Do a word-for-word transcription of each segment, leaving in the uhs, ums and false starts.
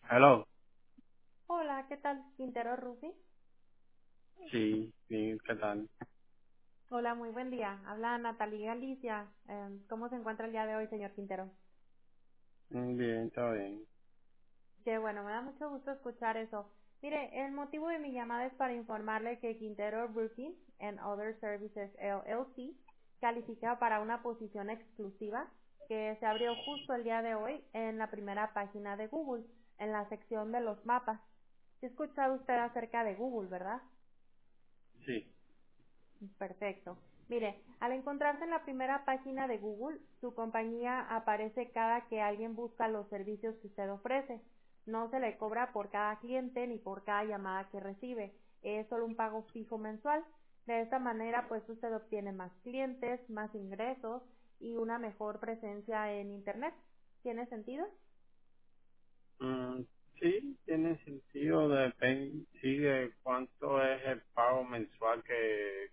Hello. Hola, ¿qué tal, Quintero Rufi? Sí, sí, ¿qué tal? Hola, muy buen día. Habla Natalia Galicia. Eh, ¿Cómo se encuentra el día de hoy, señor Quintero? Mm, Bien, todo bien. Qué bueno, me da mucho gusto escuchar eso. Mire, el motivo de mi llamada es para informarle que Quintero Roofing and Other Services L L C califica para una posición exclusiva que se abrió justo el día de hoy en la primera página de Google, en la sección de los mapas. ¿Sí ha escuchado usted acerca de Google, verdad? Sí. Perfecto. Mire, al encontrarse en la primera página de Google, su compañía aparece cada que alguien busca los servicios que usted ofrece. No se le cobra por cada cliente ni por cada llamada que recibe. Es solo un pago fijo mensual. De esta manera, pues usted obtiene más clientes, más ingresos y una mejor presencia en Internet. ¿Tiene sentido? Mm, sí, tiene sentido, depende, sí, de cuánto es el pago mensual que,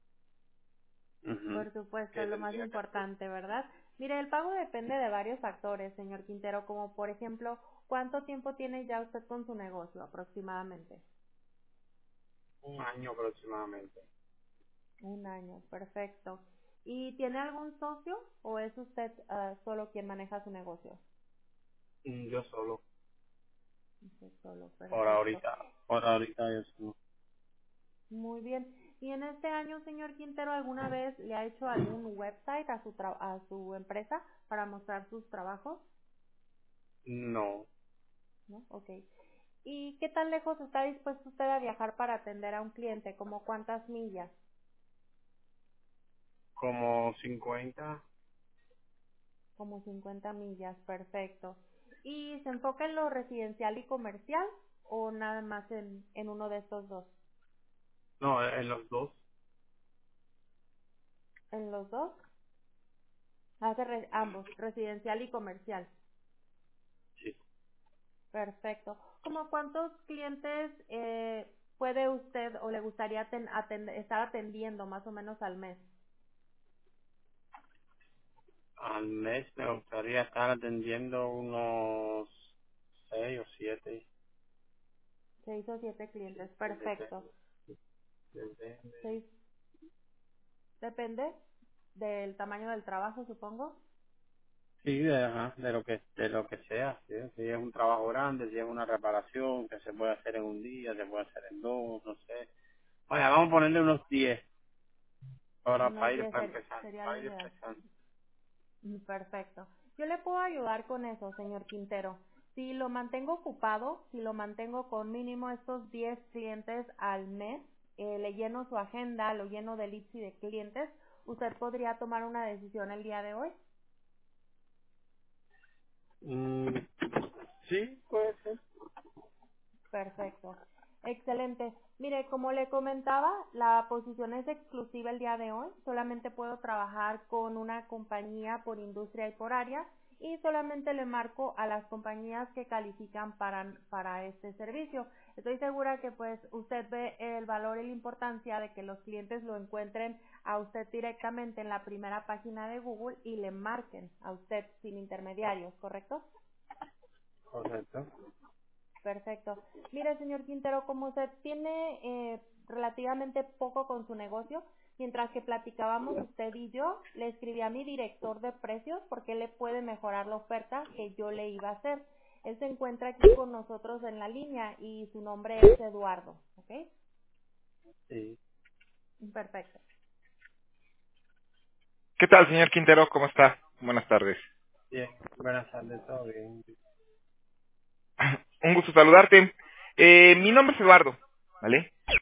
ujú, Por supuesto, que es lo más tendría que hacer. importante, ¿verdad? Mire, el pago depende de varios factores, señor Quintero, como por ejemplo, ¿cuánto tiempo tiene ya usted con su negocio aproximadamente? Un año aproximadamente. Un año, perfecto. ¿Y tiene algún socio o es usted ah, solo quien maneja su negocio? Mm, Yo solo. Usted solo, Por perfecto. ahorita, por ahorita yo solo. Muy bien. ¿Y en este año, señor Quintero, alguna vez le ha hecho algún website a su tra- a su empresa para mostrar sus trabajos? No, ¿No? Ok. ¿Y qué tan lejos está dispuesto usted a viajar para atender a un cliente? ¿Como cuántas millas? como cincuenta. Como cincuenta millas, perfecto. ¿Y se enfoca en lo residencial y comercial o nada más en, en uno de estos dos? No, en los dos. ¿En los dos? Hace re- ambos, residencial y comercial. Sí. Perfecto. ¿Como cuántos clientes eh, puede usted o le gustaría ten- atend- estar atendiendo más o menos al mes? Al mes me gustaría estar atendiendo unos seis o siete. Seis o siete clientes, Desde, perfecto. desde, Seis, depende del tamaño del trabajo, supongo. Sí, de, ajá, de lo que de lo que sea, ¿sí? Si es un trabajo grande, si es una reparación que se puede hacer en un día, se puede hacer en dos, no sé. Oye, vamos a ponerle unos diez para, para Unos ir diez para ser- empezar, sería lo para ir ideal. empezando. Mm, Perfecto. Yo le puedo ayudar con eso, señor Quintero. Si lo mantengo ocupado, si lo mantengo con mínimo estos diez clientes al mes, eh, le lleno su agenda, lo lleno de leads y de clientes, usted podría tomar una decisión el día de hoy. Mm, sí, puede ser. Perfecto. Excelente. Mire, como le comentaba, la posición es exclusiva el día de hoy. Solamente puedo trabajar con una compañía por industria y por área y solamente le marco a las compañías que califican para, para este servicio. Estoy segura que pues usted ve el valor y la importancia de que los clientes lo encuentren a usted directamente en la primera página de Google y le marquen a usted sin intermediarios, ¿correcto? Correcto. Perfecto. Mire, señor Quintero, como usted tiene eh, relativamente poco con su negocio, mientras que platicábamos usted y yo, le escribí a mi director de precios porque él le puede mejorar la oferta que yo le iba a hacer. Él se encuentra aquí con nosotros en la línea y su nombre es Eduardo, ¿ok? Sí. Perfecto. ¿Qué tal, señor Quintero? ¿Cómo está? Buenas tardes. Bien. Buenas tardes, todo bien. Un gusto saludarte. Eh, mi nombre es Eduardo, ¿vale?